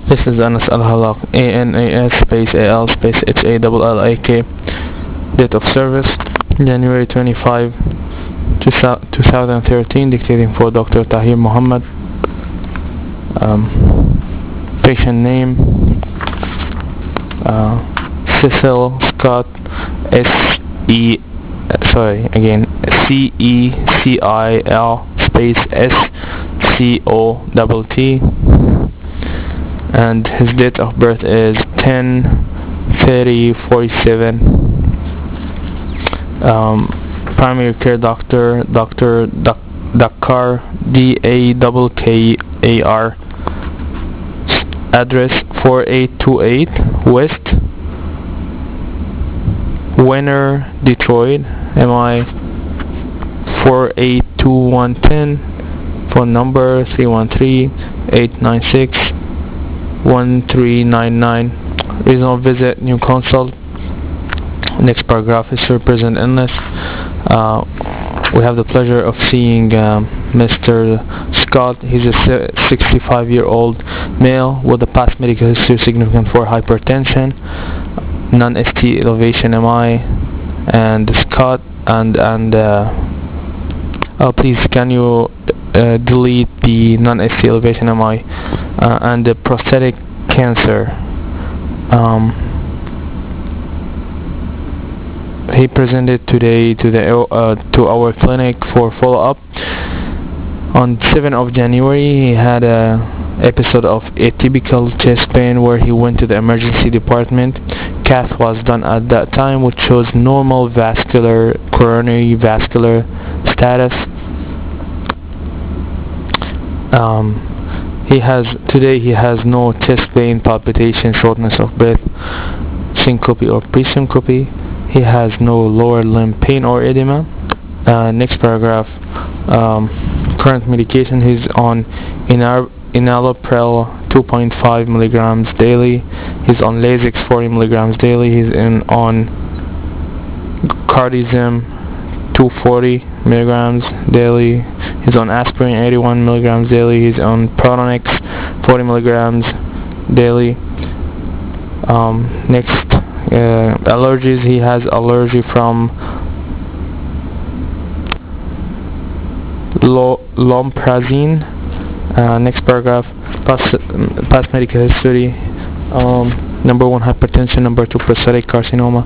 This is Anas Al-Halak, ANAS space AL space HALLAK. Date of service, January 25, 2013, dictating for Dr. Tahir Muhammad. Patient name, Cecil Scott, CECIL space SCOTT, and his date of birth is 10/30/47. Primary care doctor, Dr. Dakkar, DAKKAR. Address 4828 West Winner, Detroit. MI 482110. Phone number 313-896-1399. Reason of visit, new consult. Next paragraph is present illness. We have the pleasure of seeing Mr. Scott. He's a 65-year-old male with a past medical history significant for hypertension, non-ST elevation MI, and Scott please can you delete the non-ST elevation MI and the prostate cancer. He presented today to our clinic for follow-up. On 7th of January, he had a episode of atypical chest pain where he went to the emergency department. Cath was done at that time, which shows normal coronary vascular status. Today he has no chest pain, palpitation, shortness of breath, syncope or pre-syncope. He has no lower limb pain or edema. Next paragraph. Current medication, he's on enalapril 2.5 milligrams daily. He's on Lasix 40 milligrams daily. He's on Cardizem 240 milligrams daily. He's on aspirin 81 milligrams daily. He's on Pronix 40 milligrams daily. Next, allergies, he has allergy from lomprazine. Next paragraph, past medical history. Number 1, hypertension. Number 2, prostatic carcinoma.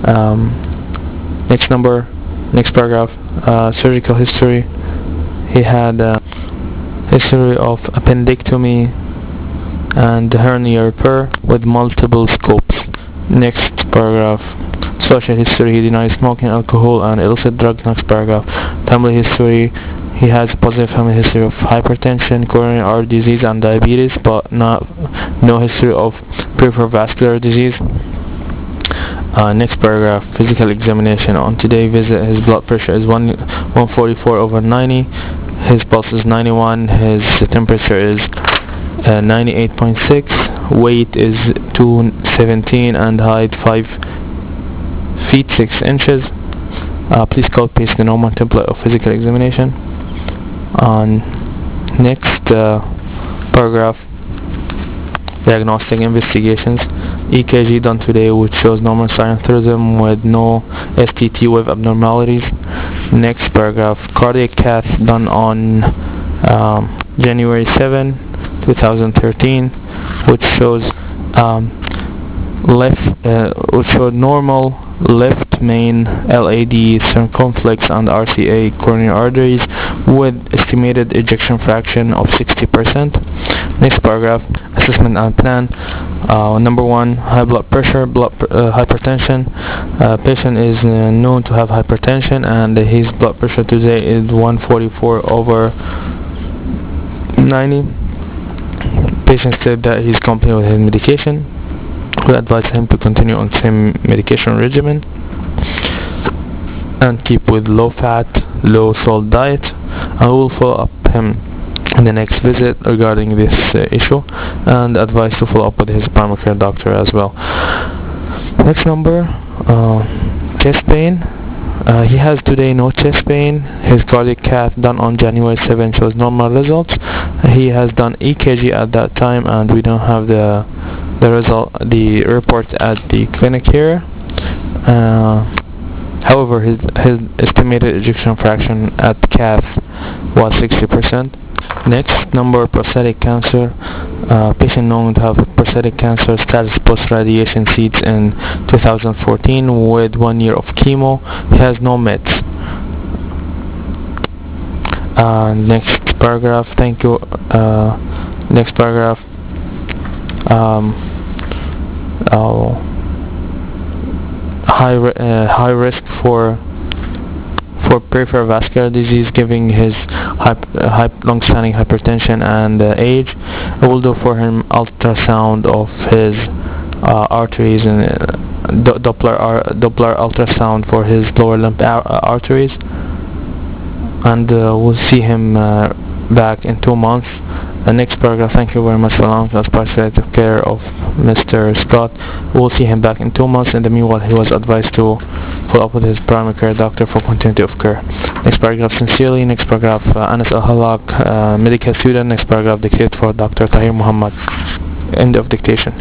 Next paragraph, surgical history. He had history of appendectomy and hernia repair with multiple scopes. Next paragraph, social history. He denies smoking, alcohol, and illicit drugs. Next paragraph, family history. He has a positive family history of hypertension, coronary artery disease, and diabetes, but no history of peripheral vascular disease. Next paragraph, physical examination. On today's visit, his blood pressure is 144/90. His pulse is 91. His temperature is 98.6. Weight is 217 and height 5 feet 6 inches. Please copy paste the normal template of physical examination. Next paragraph, diagnostic investigations. EKG done today, which shows normal sinus with no STT wave abnormalities. Next paragraph, cardiac cath done on January 7, 2013, which shows normal left main LAD circumflex and RCA coronary arteries with estimated ejection fraction of 60%. Next paragraph, assessment and plan. Number 1, high blood pressure, hypertension. Patient is known to have hypertension, and his blood pressure today is 144/90. Patient said that he's compliant with his medication. We advise him to continue on same medication regimen and keep with low fat, low salt diet. I will follow up him in the next visit regarding this issue, and advise to follow up with his primary care doctor as well. Next number, chest pain. He has today no chest pain. His cardiac cath done on January 7 shows normal results. He has done EKG at that time, and we don't have the report at the clinic here. However, his estimated ejection fraction at cath was 60%. Next, number prostate cancer. Patient known to have prostate cancer status post-radiation seeds in 2014 with 1 year of chemo. He has no meds. Next paragraph. Thank you. Next paragraph. High risk for peripheral vascular disease, giving his long-standing hypertension and age. I will do for him ultrasound of his arteries and Doppler ultrasound for his lower limb arteries, and we'll see him back in 2 months. Next paragraph. Thank you very much for allowing us palliative care of Mr. Scott. We'll see him back in 2 months. In the meanwhile, he was advised to follow up with his primary care doctor for continuity of care. Next paragraph. Sincerely. Next paragraph. Anas Al-Halak, medical student. Next paragraph. Dictated for Dr. Tahir Muhammad. End of dictation.